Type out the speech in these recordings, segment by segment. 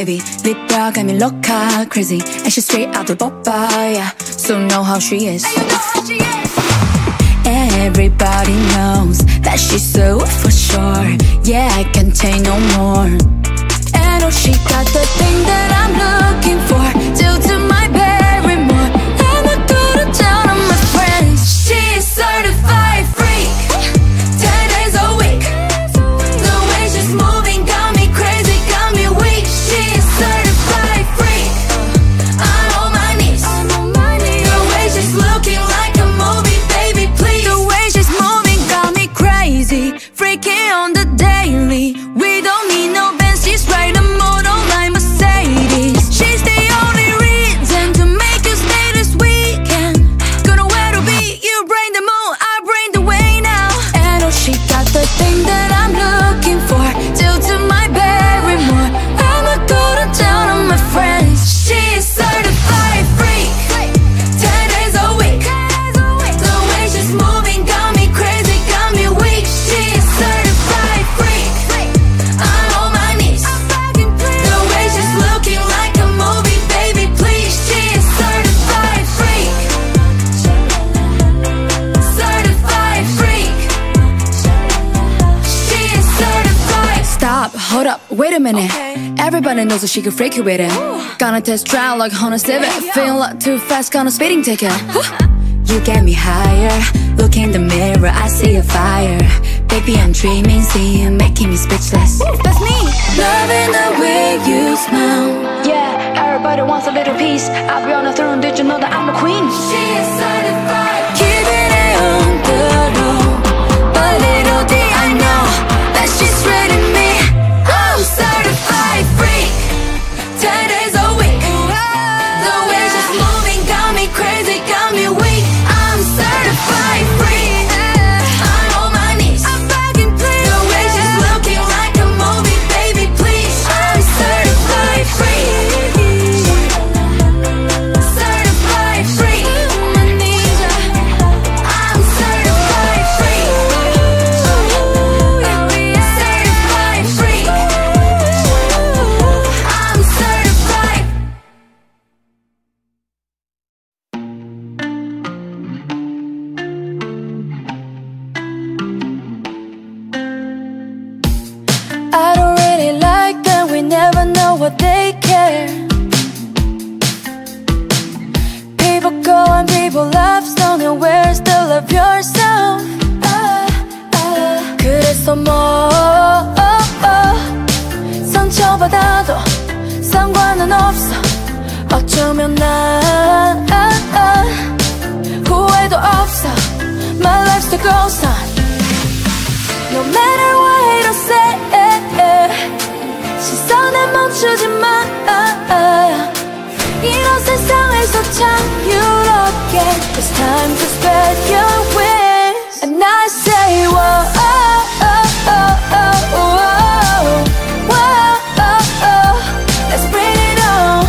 baby. Libra got me loca, crazy, and she's straight out the boba, yeah. So know how she is. And you know how she is. Everybody knows that she's so for sure. Yeah, I can't take no more. And oh, she got the thing that I'm looking for. Due to my Barrymore, I'm not gonna down on my friends. She's certified freak, 10 days a week. The way she's moving got me crazy, got me weak. She's certified freak, I'm on my knees. The way she's looking like a movie, baby, please. The way she's moving got me crazy, freaky on the daily. We don't need no Benz, she's right a model like Mercedes. She's the only reason to make you stay this weekend. Gonna where to be, you bring the mood, I bring the way now. And oh, she got the thing that I'm looking for. Due to my Barrymore, I'ma go to town on my friends. She's certified freak, 10 days a week. The way she's moving got me crazy, got me weak. She's certified freak, I'm on my knees. The way she's looking like a movie, baby, please. She's certified freak, certified freak. She's certified. Stop, hold up, wait a minute. Everybody knows that she can freak you with it. Gonna test drive like Honda Civic. Feeling like too fast, gonna speeding ticket. You get me higher. Look in the mirror, I see a fire. Baby, I'm dreaming, see you making me speechless. That's me. Loving the way you smile. Yeah, everybody wants a little piece. I'll be on the throne, did you know that I'm the queen? She is certified. Keeping it on the low, but little did I know that she's ready me. I'm certified freak, 10 days a week. The way she's moving got me crazy, got me weak. I'm certified freak, I'm on my knees. The way she's looking like a movie, baby, please. I'm certified freak, certified freak. I'm certified freak, certified freak. I'm certified. I don't really like that we never know what they care. People go and people love, so nowhere still love yourself. 그래서 뭐 상처받아도 상관은 없어. 어쩌면 난 후회도 없어. My life still goes on. No matter what haters say, 시선에 멈추지 마. 이런 세상에서 자유롭게. It's time to spread your wings. And I say, whoa, let's bring it on.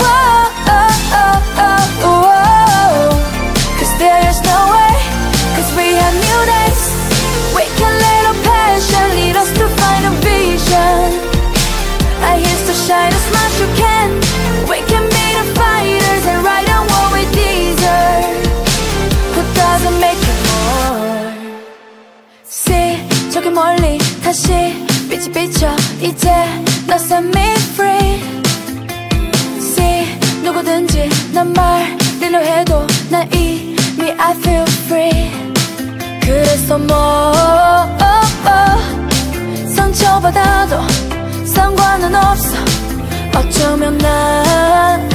Cause there's no way, cause we have new days. We can let our passion lead us to find a vision. I used to shine as much you can. We can be the fighters and write on what we deserve. Who doesn't make it more? See, 저기 멀리 다시 빛이 비쳐. 이제 너 set me free. See, 누구든지 난 말리려 해도 난 이미 I feel free. 그래서 뭐 상처받아도 상관은 없어. 어쩌면 난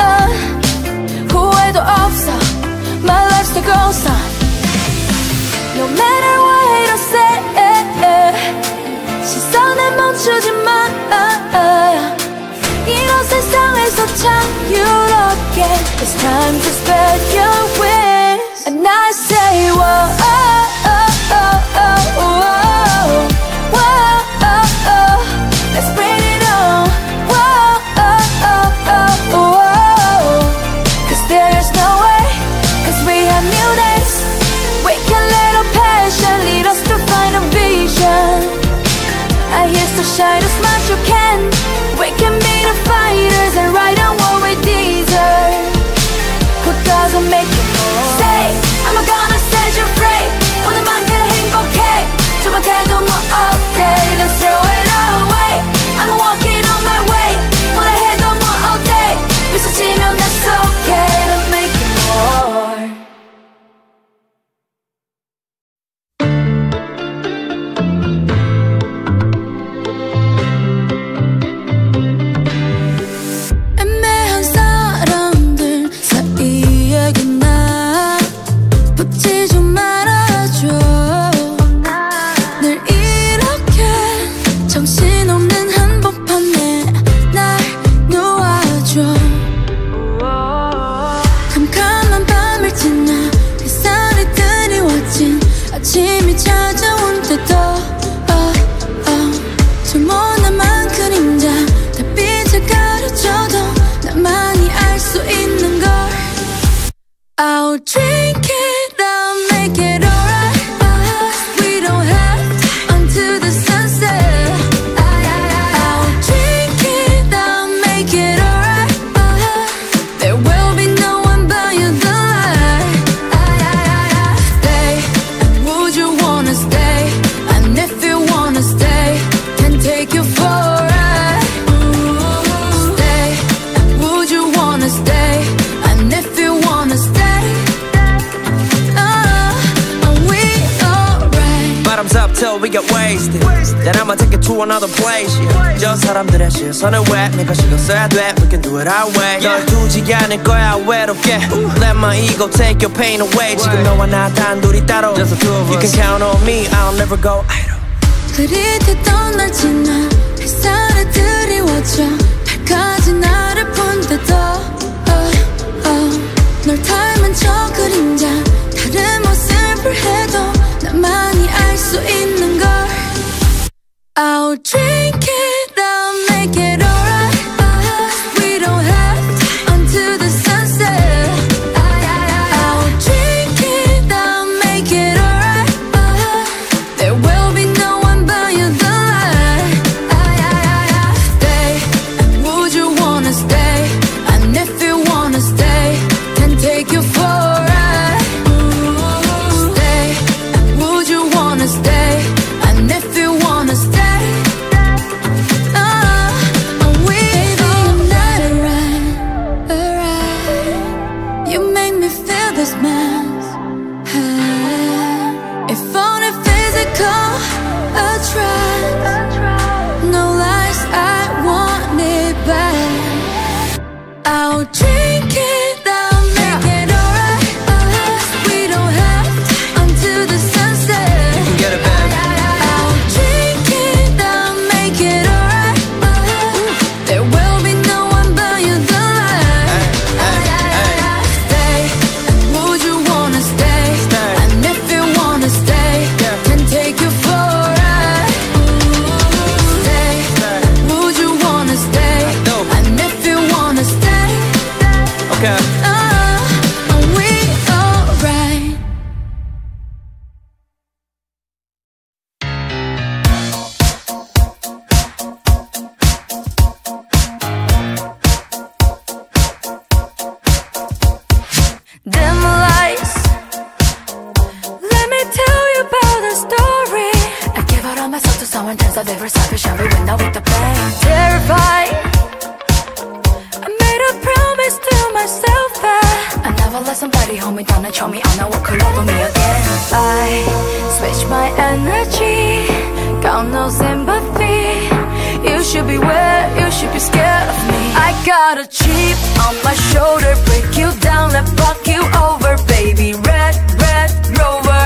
후회도 없어. My life still goes on. No matter what haters say, 시선에 멈추지 마. 이런 세상에서 자유롭게. It's time to spread your wings. And I say, whoa, let's bring it on. Cause there's no way, cause we have new days. We can let our passion lead us to find a vision. I hear so shine as much you can. We can be the fighters and write on what we deserve. Who doesn't make it more? Say, I'm gonna set you free. 오늘만큼 행복해. 저만해도 뭐 okay. Let's throw it away. I'm walking on my way. 뭐라 해도 뭐 all day. 미소 지면 that's okay. Let's make it more. 애매한 사람들 사이에 나 붙지 좀 말아줘. 늘 이렇게 정신없는 한복판에 날 놓아줘. 캄캄한 밤을 지나 햇살이 드리워진 아침이 찾아온데도 저 모나만 그림자 달빛을 가려줘도 나만이 알 수 있는 걸. I'll drink it, I'll make it alright. We don't have to until the sunset. I'll drink it, I'll make it alright. There will be no one but you, the light. Stay, and would you wanna stay? And if you wanna stay, can take you for a ride. Stay, and would you wanna stay? And if you wanna stay, are we alright? Bottoms up till we get wasted. Then I'ma take it to another place. Yeah. 저 사람들의 시선을 왜 내가 신경 써야 돼? We can do it our way. 널 두지 않을 거야 외롭게. Let my ego take your pain away. 지금 너와 나 단둘이 따로. Just the two of us. You can count on me. I'll never go idle. 흐릿했던 날 지나 햇살에 드리워져 밝아진 나를 본데도 널 닮은 저 그림자 다른 모습을 해도 나만이 알 수 있는 걸. I'll drink it, I'll make it alright. We don't have to until the sunset. I'll drink it, I'll make it alright. There will be no one but you, the light. Stay, and would you wanna stay? And if you wanna stay, can take you for a ride. Stay, and would you wanna stay? And if you wanna stay, we baby, I'm not alright. You make me feel this mess. If only physical attract. No lies, I want it back. I'll drink it, I'll make it alright. We don't have to until the sunset. You can get it back. I'll drink it, I'll make it alright. There will be no one but you, the light. Stay, and would you wanna stay? Stay. And if you wanna stay, can take you for a ride. Stay, and would you wanna stay? No. And if you wanna stay, Okay. are we alright? Dim lights, let me tell you about the story. I give out all myself to someone, turns out they were selfish and we went out with the bang. Terrified, I made a promise to myself that I never let somebody hold me down and show me I'm not what could love me again. I switch my energy, got no sympathy. You should be where you should be scared of me. I got a chip on my shoulder, break you down and fuck you over, baby. Red Rover.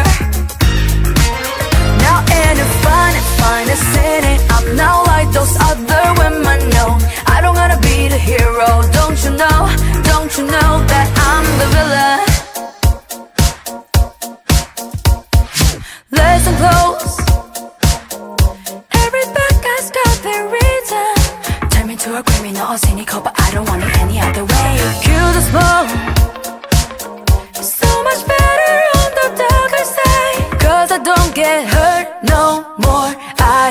Now ain't it fun and finest in it. I'm not like those other women, no. I don't gotta be the hero, don't you know? Don't you know that I'm the villain? Listen close. Every bad guy's got their reason. Turn me to a criminal or cynical, but I don't want it any other way. Kill the smoke. It's so much better on the darker side. Cause I don't get hurt no more. I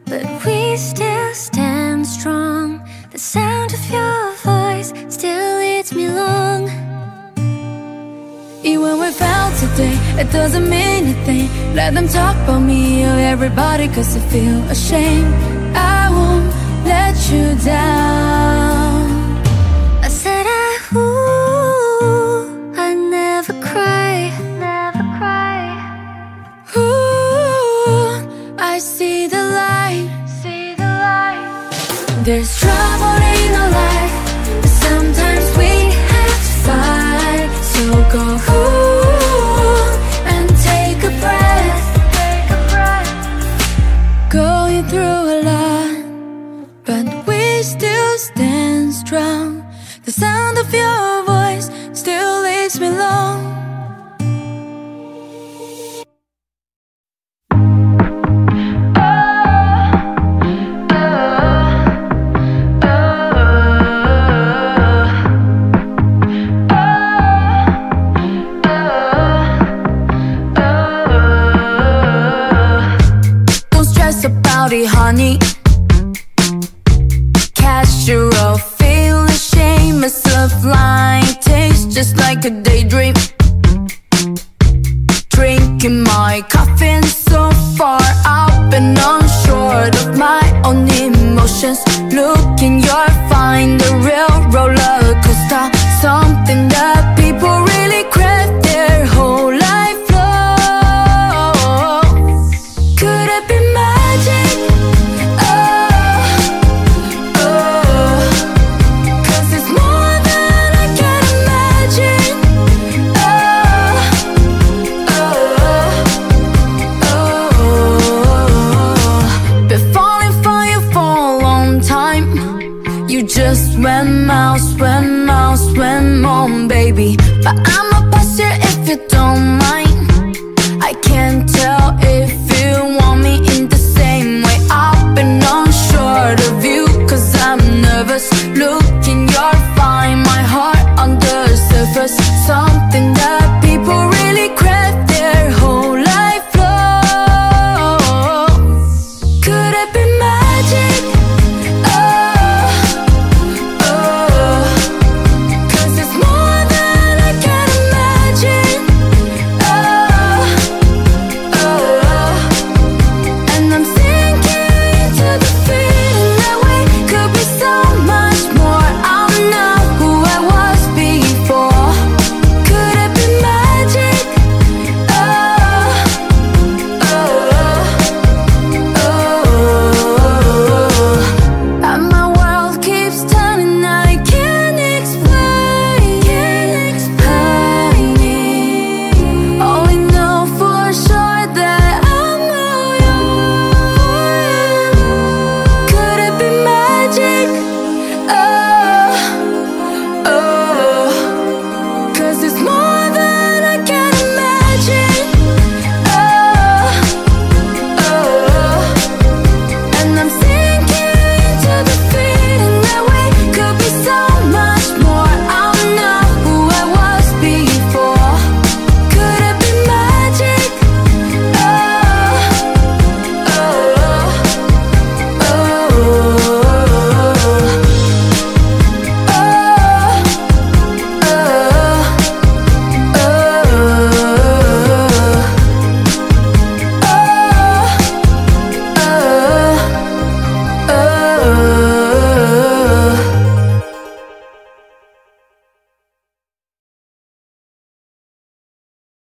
day, it doesn't mean a thing. Let them talk about me or everybody, cause I feel ashamed. I won't let you down. I said I never cry, never cry. Ooh, I see the light, see the light. There's trouble in our life, but sometimes we have to fight. So go and take a breath, take a breath. Going through a lot, but we still stand strong. The sound of your voice still leaves me alone. Don't stress about it, honey. Casual, feel ashamed, myself lying. Tastes just like a daydream. Drinking my coffee so far up and unsure of my own emotions. Look in your find a real roller coaster, something that people really crave their whole life long. Could it be magic? Cause it's more than I can imagine. Been falling for you for a long time. You just went mouse on, baby. But I'ma pass you if you don't mind.